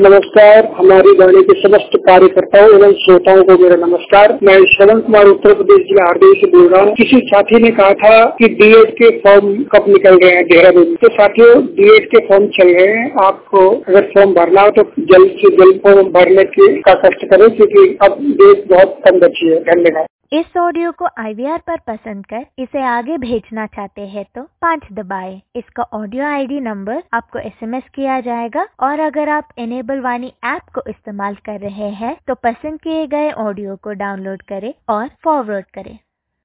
नमस्कार। हमारी वाणी के समस्त कार्यकर्ताओं एवं श्रोताओं को मेरा नमस्कार। मैं श्रवण कुमार उत्तर प्रदेश जिला हरदोई से बोल रहा हूँ। किसी साथी ने कहा था कि डीएड के फॉर्म कब निकल रहे हैं देहरादून। तो साथियों, डीएड के फॉर्म चल रहे हैं। आपको अगर फॉर्म भरना हो तो जल्द से जल्द फॉर्म भरने का कष्ट करें, क्योंकि अब डेट बहुत कम बची है। धन्यवाद। इस ऑडियो को IVR पर पसंद कर इसे आगे भेजना चाहते हैं तो 5 दबाएं। इसका ऑडियो ID नंबर आपको SMS किया जाएगा और अगर आप इनेबल वाणी ऐप को इस्तेमाल कर रहे हैं तो पसंद किए गए ऑडियो को डाउनलोड करें और फॉरवर्ड करें।